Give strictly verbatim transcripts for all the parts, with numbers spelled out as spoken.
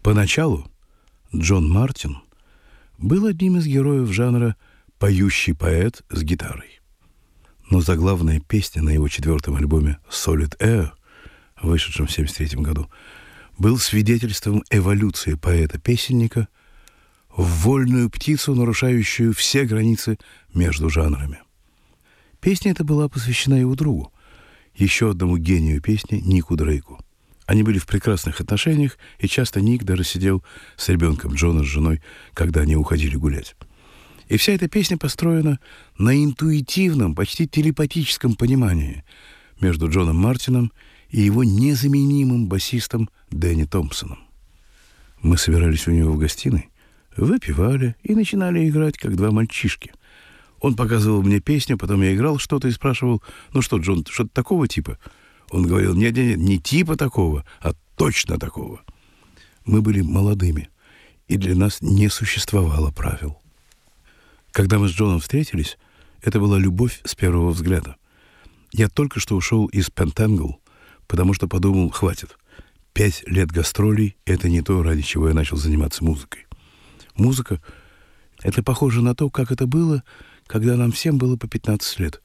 Поначалу Джон Мартин был одним из героев жанра «поющий поэт с гитарой». Но заглавная песня на его четвертом альбоме «Solid Air», вышедшем в семьдесят третьем году, был свидетельством эволюции поэта-песенника в вольную птицу, нарушающую все границы между жанрами. Песня эта была посвящена его другу, еще одному гению песни Нику Дрейку. Они были в прекрасных отношениях, и часто Ник даже сидел с ребенком Джона с женой, когда они уходили гулять. И вся эта песня построена на интуитивном, почти телепатическом понимании между Джоном Мартином и его незаменимым басистом Дэнни Томпсоном. Мы собирались у него в гостиной, выпивали и начинали играть, как два мальчишки. Он показывал мне песню, потом я играл что-то и спрашивал: «Ну что, Джон, что-то такого типа?» Он говорил: «Нет-нет-нет, не типа такого, а точно такого». Мы были молодыми, и для нас не существовало правил. Когда мы с Джоном встретились, это была любовь с первого взгляда. Я только что ушел из Пентангл, потому что подумал: хватит. Пять лет гастролей — это не то, ради чего я начал заниматься музыкой. Музыка — это похоже на то, как это было, когда нам всем было по пятнадцать лет.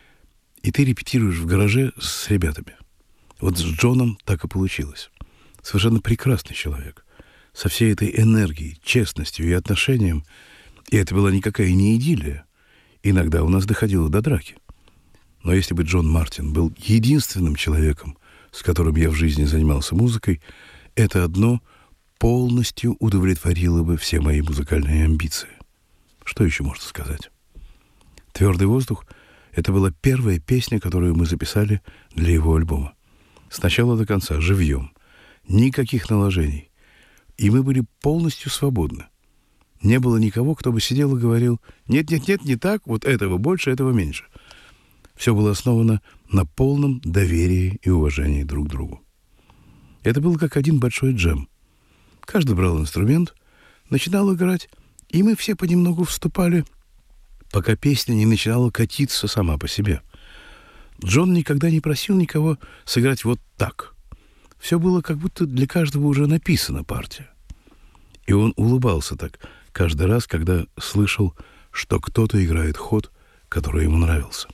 И ты репетируешь в гараже с ребятами. Вот с Джоном так и получилось. Совершенно прекрасный человек. Со всей этой энергией, честностью и отношением. И это была никакая не идиллия. Иногда у нас доходило до драки. Но если бы Джон Мартин был единственным человеком, с которым я в жизни занимался музыкой, это одно полностью удовлетворило бы все мои музыкальные амбиции. Что еще можно сказать? «Твердый воздух» — это была первая песня, которую мы записали для его альбома. С начала до конца, живьем. Никаких наложений. И мы были полностью свободны. Не было никого, кто бы сидел и говорил: «Нет-нет-нет, не так, вот этого больше, этого меньше». Все было основано на полном доверии и уважении друг к другу. Это было как один большой джем. Каждый брал инструмент, начинал играть, и мы все понемногу вступали, пока песня не начинала катиться сама по себе. Джон никогда не просил никого сыграть вот так. Все было как будто для каждого уже написана партия. И он улыбался так каждый раз, когда слышал, что кто-то играет ход, который ему нравился.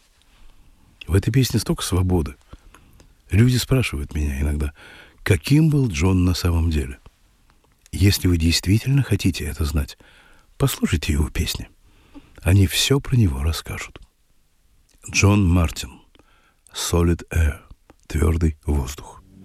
В этой песне столько свободы. Люди спрашивают меня иногда, каким был Джон на самом деле. Если вы действительно хотите это знать, послушайте его песни. Они все про него расскажут. Джон Мартин. Solid Air. Твердый воздух.